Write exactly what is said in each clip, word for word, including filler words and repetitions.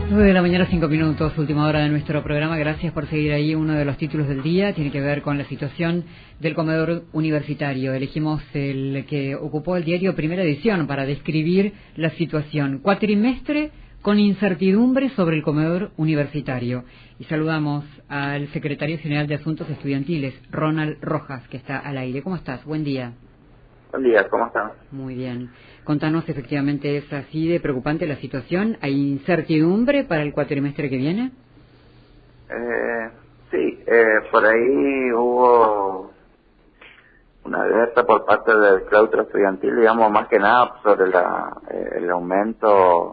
nueve de la mañana, cinco minutos, última hora de nuestro programa. Gracias por seguir ahí. Uno de los títulos del día tiene que ver con la situación del comedor universitario. Elegimos el que ocupó el diario Primera Edición para describir la situación. Cuatrimestre con incertidumbre sobre el comedor universitario. Y saludamos al secretario general de Asuntos Estudiantiles, Ronald Rojas, que está al aire. ¿Cómo estás? Buen día. Buen día, ¿cómo están? Muy bien. Contanos, efectivamente, ¿es así de preocupante la situación? ¿Hay incertidumbre para el cuatrimestre que viene? Eh, sí, eh, por ahí hubo una alerta por parte del claustro estudiantil, digamos, más que nada sobre la, eh, el aumento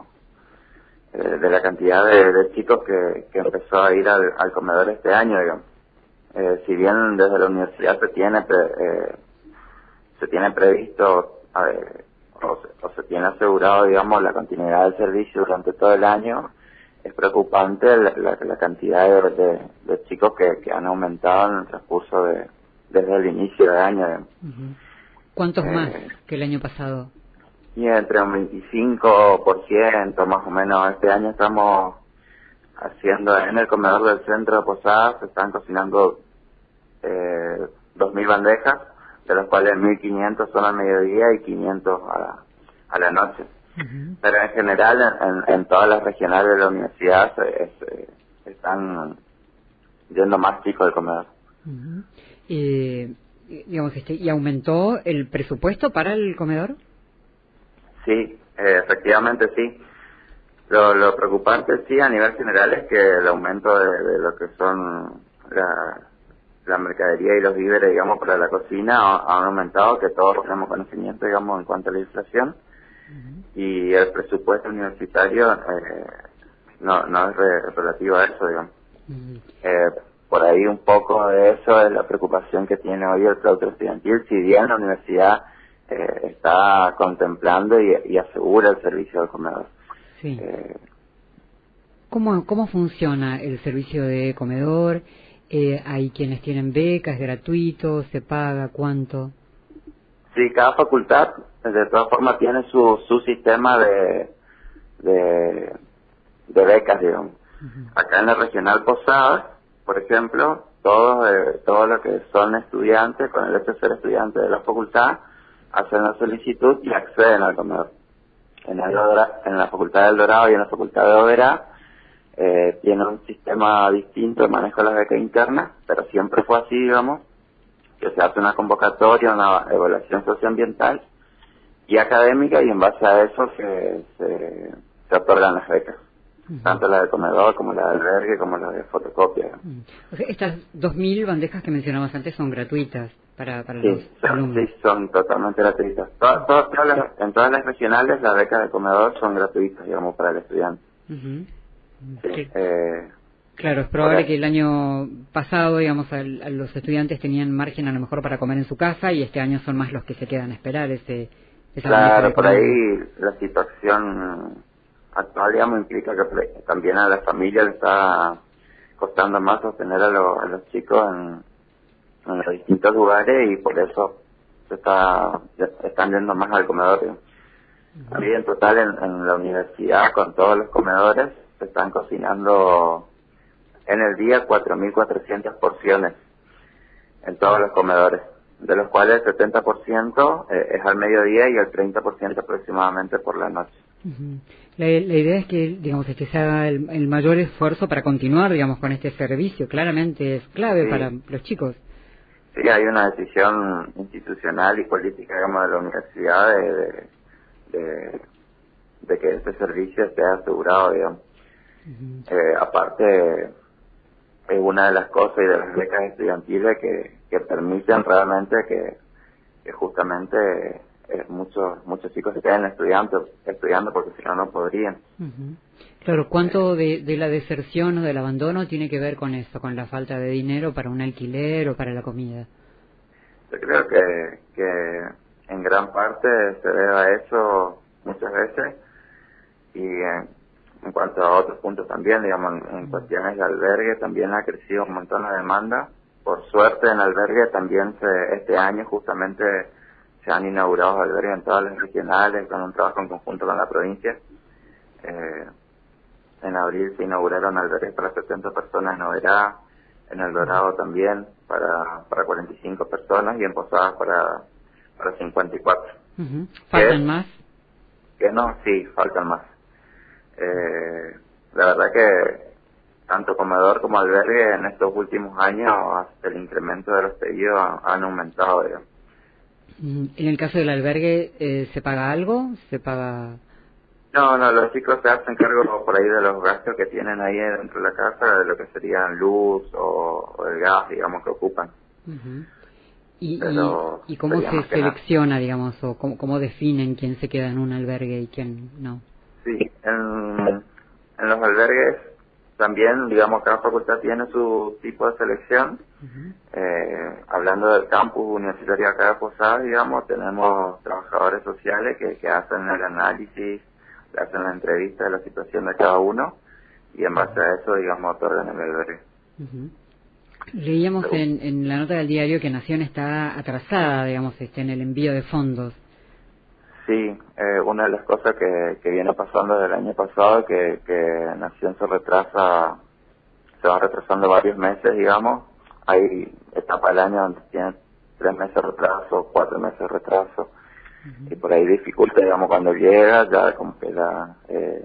eh, de la cantidad de, de chicos que, que empezó a ir al, al comedor este año, digamos. Eh, si bien desde la universidad se tiene pre, eh, se tiene previsto eh, o, se, o se tiene asegurado, digamos, la continuidad del servicio durante todo el año, es preocupante la, la, la cantidad de, de, de chicos que, que han aumentado en el transcurso de desde el inicio del año. Uh-huh. ¿Cuántos eh, más que el año pasado? Y entre un veinticinco por ciento más o menos. Este año estamos haciendo en el comedor del centro de Posadas, se están cocinando eh, dos mil bandejas, de los cuales mil quinientos son al mediodía y quinientos a la, a la noche. Uh-huh. Pero en general, en, en todas las regionales de la universidad se, es, están yendo más chicos del comedor. Uh-huh. eh, digamos, este, ¿y aumentó el presupuesto para el comedor? Sí, eh, efectivamente sí. Lo, lo preocupante sí a nivel general es que el aumento de, de lo que son la... la mercadería y los víveres, digamos, para la cocina han aumentado, que todos tenemos conocimiento, digamos, en cuanto a la inflación. Uh-huh. Y el presupuesto universitario eh, no no es re, relativo a eso, digamos. Uh-huh. Eh, por ahí un poco de eso es la preocupación que tiene hoy el claustro estudiantil, si bien la universidad eh, está contemplando y, y asegura el servicio del comedor. Sí. Eh, ¿Cómo, ¿Cómo funciona el servicio de comedor? Eh, hay quienes tienen becas, gratuitos, se paga, ¿cuánto? Sí, cada facultad de todas formas tiene su su sistema de de, de becas, digamos. Uh-huh. Acá en la regional Posadas, por ejemplo, todos eh, todos los que son estudiantes, con el hecho de ser estudiantes de la facultad, hacen la solicitud y acceden al comedor. En, el Dora, en la facultad del Dorado y en la facultad de Oberá, Eh, tiene un sistema distinto de manejo de las becas internas, pero siempre fue así, digamos, que se hace una convocatoria, una evaluación socioambiental y académica, y en base a eso se, se, se otorgan las becas, uh-huh. tanto la de comedor como la de albergue como la de fotocopia. Uh-huh. O sea, estas dos mil bandejas que mencionabas antes son gratuitas para, para sí, los son, alumnos. Sí, son totalmente gratuitas. Todas, todas, todas las, en todas las regionales las becas de comedor son gratuitas, digamos, para el estudiante. Uh-huh. Sí, sí. eh, claro, es probable que el año pasado, digamos, al, a los estudiantes tenían margen a lo mejor para comer en su casa, y este año son más los que se quedan a esperar ese esa claro, por ahí la situación actual, digamos, implica que también a la familia le está costando más sostener a, lo, a los chicos en, en los distintos lugares, y por eso se está están yendo más al comedor. Uh-huh. Ahí en total en, en la universidad, con todos los comedores, se están cocinando en el día cuatro mil cuatrocientas porciones en todos los comedores, de los cuales el setenta por ciento eh, es al mediodía y el treinta por ciento aproximadamente por la noche. Uh-huh. La, la idea es que, digamos, este se haga el, el mayor esfuerzo para continuar, digamos, con este servicio. Claramente es clave sí. para los chicos. Sí, hay una decisión institucional y política, digamos, de la universidad de, de, de, de que este servicio esté asegurado, digamos. Uh-huh. Eh, aparte, es una de las cosas y de las becas estudiantiles que, que permiten realmente que, que justamente eh, muchos muchos chicos se queden estudiando, estudiando porque si no, no podrían. Uh-huh. Claro, ¿cuánto de, de la deserción o del abandono tiene que ver con eso, con la falta de dinero para un alquiler o para la comida? Yo creo que, que en gran parte se debe a eso muchas veces, y en, en cuanto a otros puntos también, digamos, en, en cuestiones de albergue también ha crecido un montón la demanda. Por suerte en albergue también se, este año justamente se han inaugurado albergues en todas las regionales con un trabajo en conjunto con la provincia. Eh, En abril se inauguraron albergues para setenta personas en Oberá, en El Dorado también para para cuarenta y cinco personas y en Posadas para para cincuenta y cuatro. Uh-huh. ¿Faltan que, más? Que no, sí, faltan más. Eh, la verdad que tanto comedor como albergue en estos últimos años hasta el incremento de los pedidos han aumentado, digamos. En el caso del albergue, eh, ¿se paga algo? ¿Se paga...? No, no, los chicos se hacen cargo por ahí de los gastos que tienen ahí dentro de la casa, de lo que serían luz o, o el gas, digamos, que ocupan. Uh-huh. ¿Y, Pero y, ¿Y cómo se selecciona, digamos, o cómo, cómo definen quién se queda en un albergue y quién no? Sí, en, en los albergues también, digamos, cada facultad tiene su tipo de selección. Uh-huh. Eh, hablando del campus universitario acá de Posadas, digamos, tenemos trabajadores sociales que, que hacen el análisis, le hacen la entrevista de la situación de cada uno y en base a eso, digamos, otorgan el albergue. Uh-huh. Leíamos en, en la nota del diario que Nación está atrasada, digamos, este, en el envío de fondos. Sí, eh, una de las cosas que, que viene pasando desde el año pasado que, que Nación se retrasa, se va retrasando varios meses, digamos. Hay etapa del año donde tiene tres meses de retraso, cuatro meses de retraso, uh-huh. y por ahí dificulta, digamos, cuando llega, ya como que la, eh,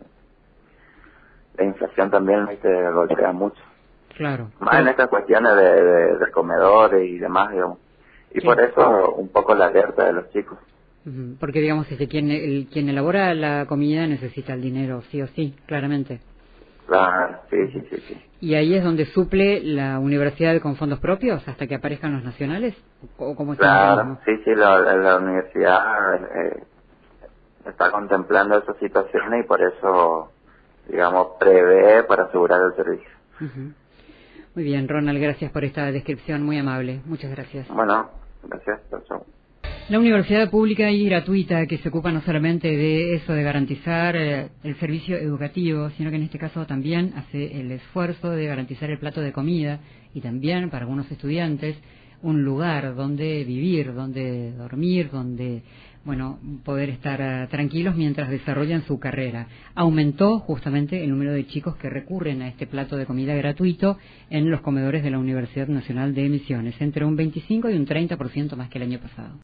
la inflación también te golpea mucho. Claro. Más en estas cuestiones de, de, de comedores y demás, digamos. Y sí. Por eso un poco la alerta de los chicos. Uh-huh. Porque, digamos, este, quien, el, quien elabora la comida necesita el dinero, sí o sí, claramente. Claro, sí, sí, sí, sí. ¿Y ahí es donde suple la universidad con fondos propios hasta que aparezcan los nacionales? ¿O cómo está? Claro, sí, sí, la, la universidad eh, está contemplando esa situación y por eso, digamos, prevé para asegurar el servicio. Uh-huh. Muy bien, Ronald, gracias por esta descripción muy amable. Muchas gracias. Bueno, gracias. Chao. La universidad pública y gratuita que se ocupa no solamente de eso, de garantizar eh, el servicio educativo, sino que en este caso también hace el esfuerzo de garantizar el plato de comida y también para algunos estudiantes un lugar donde vivir, donde dormir, donde, bueno, poder estar uh, tranquilos mientras desarrollan su carrera. Aumentó justamente el número de chicos que recurren a este plato de comida gratuito en los comedores de la Universidad Nacional de Misiones, entre un veinticinco y un treinta por ciento más que el año pasado.